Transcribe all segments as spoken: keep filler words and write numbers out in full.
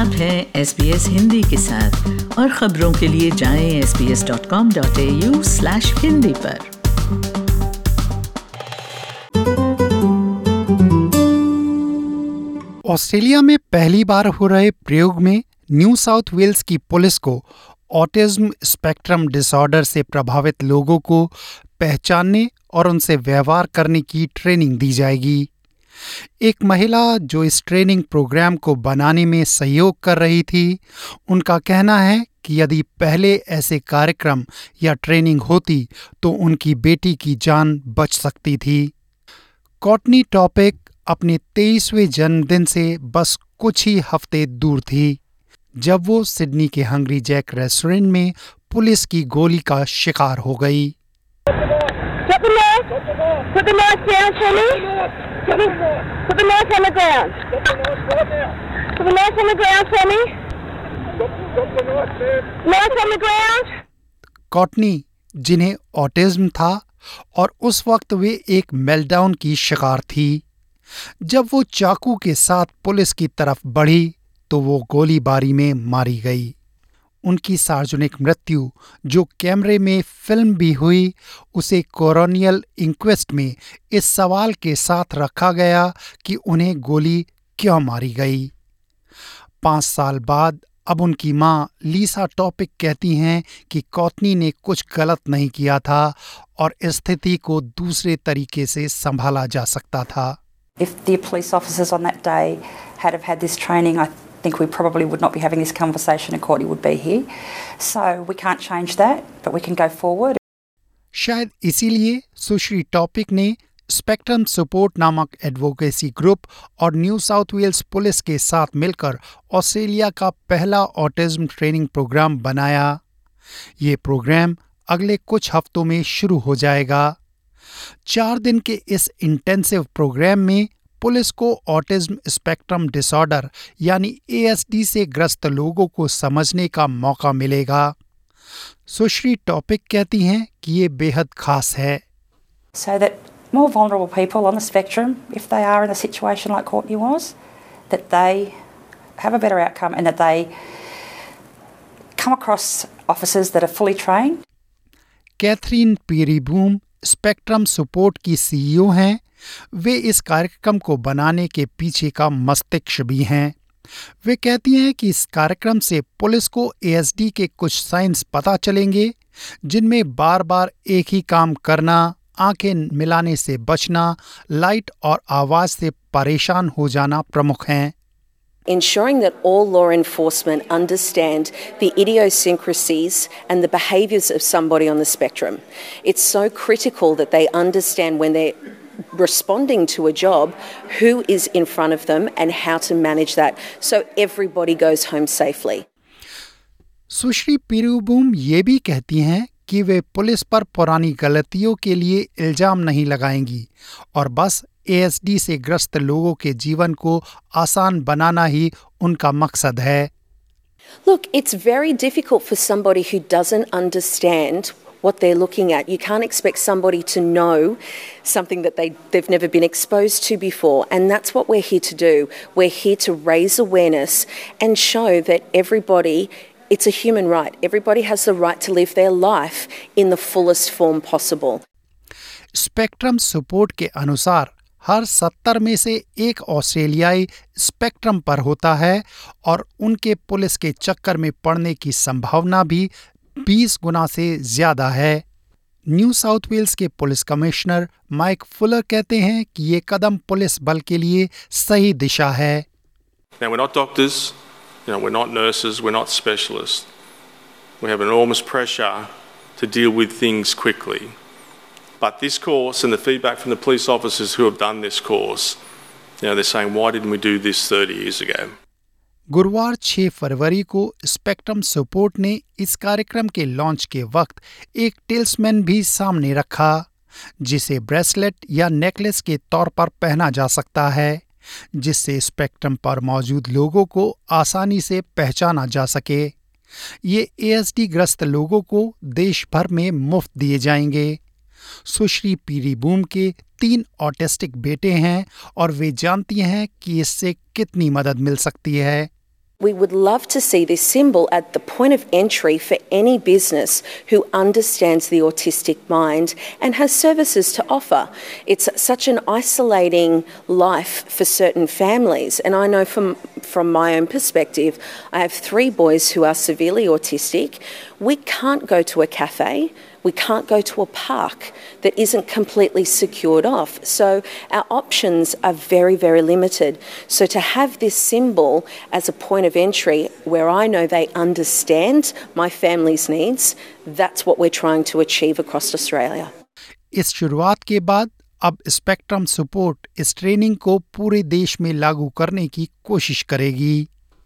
आप हैं S B S Hindi के साथ और खबरों के लिए जाएं S B S dot com dot A U slash Hindi पर। ऑस्ट्रेलिया में पहली बार हो रहे प्रयोग में न्यू साउथ वेल्स की पुलिस को ऑटिज्म स्पेक्ट्रम डिसऑर्डर से प्रभावित लोगों को पहचानने और उनसे व्यवहार करने की ट्रेनिंग दी जाएगी। एक महिला जो इस ट्रेनिंग प्रोग्राम को बनाने में सहयोग कर रही थी, उनका कहना है कि यदि पहले ऐसे कार्यक्रम या ट्रेनिंग होती तो उनकी बेटी की जान बच सकती थी। कॉर्टनी टॉपिक अपने तेईसवें जन्मदिन से बस कुछ ही हफ्ते दूर थी जब वो सिडनी के हंग्री जैक रेस्टोरेंट में पुलिस की गोली का शिकार हो गई। Put the knife, put the knife down for me. Put the, put the knife on the ground. Put the knife on the ground for me. Knife on the ground. कॉर्टनी, जिन्हें autism था और उस वक्त वे एक मेल्टडाउन की शिकार थी, जब वो चाकू के साथ पुलिस की तरफ बढ़ी तो वो गोलीबारी में मारी गई। उनकी सार्वजनिक मृत्यु, जो कैमरे में फिल्म भी हुई, उसे कोरोनियल इंक्वेस्ट में इस सवाल के साथ रखा गया कि उन्हें गोली क्यों मारी गई। पाँच साल बाद अब उनकी मां लीसा टॉपिक कहती हैं कि कॉर्टनी ने कुछ गलत नहीं किया था और स्थिति को दूसरे तरीके से संभाला जा सकता था। If the police officers on that day had have had this training, I think we probably would not be having this conversation and Courtney would be here. So we can't change that, but we can go forward. शायद इसीलिए सुश्री Topic ने Spectrum Support नामक advocacy group और New South Wales police के साथ मिलकर Australia का पहला ऑटिज्म ट्रेनिंग प्रोग्राम बनाया। ये प्रोग्राम अगले कुछ हफ्तों में शुरू हो जाएगा। चार दिन के इस इंटेंसिव प्रोग्राम में पुलिस को ऑटिज्म स्पेक्ट्रम डिसऑर्डर यानी ए एस डी से ग्रस्त लोगों को समझने का मौका मिलेगा। सुश्री टॉपिक कहती हैं कि ये बेहद खास है। So that more vulnerable people on the spectrum, if they are in a situation like Courtney was, that they have a better outcome and that they come across officers that are fully trained. Catherine पेरीबूम Spectrum Support की C ई ओ हैं। वे इस कार्यक्रम को बनाने के पीछे का मस्तिष्क भी हैं। वे कहती हैं कि इस कार्यक्रम से पुलिस को ए एस डी के कुछ साइंस पता चलेंगे, जिनमें बार बार एक ही काम करना, आंखें मिलाने से बचना, लाइट और आवाज से परेशान हो जाना प्रमुख हैं। Ensuring that all law enforcement understand the idiosyncrasies and the behaviours of somebody on the spectrum. It's so critical that they understand when they're responding to a job who is in front of them and how to manage that so everybody goes home safely. सुश्री पेरीबूम ये भी कहती हैं कि वे police पर पुरानी गलतियों के लिए इल्जाम नहीं लगाएंगी और बस ए एस डी से ग्रस्त लोगों के जीवन को आसान बनाना ही उनका मकसद है। Look, it's very difficult for somebody who doesn't understand what they're looking at. You can't expect somebody to know something that they, they've never been exposed to before, and that's what we're here to do. We're here to raise awareness and show that everybody, it's a human right. Everybody has the right to live their life in the fullest form possible. Spectrum Support के अनुसार हर सत्तर में से एक ऑस्ट्रेलियाई spectrum पर होता है और उनके पुलिस के चक्कर में पड़ने की संभावना भी बीस गुना से ज्यादा है। न्यू साउथ वेल्स के पुलिस कमिश्नर माइक फुलर कहते हैं कि ये कदम पुलिस बल के लिए सही दिशा है। Now we're not doctors, you know, we're not nurses, we're not specialists. We have enormous pressure to deal with things quickly. But this course and the feedback from the police officers who have done this course, you know, they're saying, why didn't we do this thirty years ago? गुरुवार छह फरवरी को spectrum support ने इस कार्यक्रम के launch के वक्त एक टेल्समैन भी सामने रखा, जिसे ब्रेसलेट या नेकलेस के तौर पर पहना जा सकता है, जिससे स्पेक्ट्रम पर मौजूद लोगों को आसानी से पहचाना जा सके। ये ए एस डी ग्रस्त लोगों को देश भर में मुफ्त दिए जाएंगे। सुश्री पेरीबूम के तीन ऑटिस्टिक बेटे हैं और वे जानती हैं कि इससे कितनी मदद मिल सकती है। We would love to see this symbol at the point of entry for any business who understands the autistic mind and has services to offer. It's such an isolating life for certain families, and I know from from my own perspective, I have three boys who are severely autistic. We can't go to a cafe. We can't go to a park that isn't completely secured off. So our options are very, very limited. So to have this symbol as a point of entry where I know they understand my family's needs, that's what we're trying to achieve across Australia. इस शुरुआत के बाद अब spectrum support इस training को पूरे देश में लागू करने की कोशिश करेगी।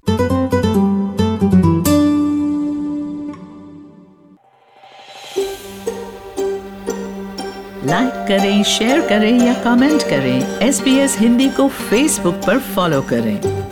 लाइक करें, शेयर करें या कमेंट करें। एस बी एस हिंदी को फेसबुक पर फॉलो करें।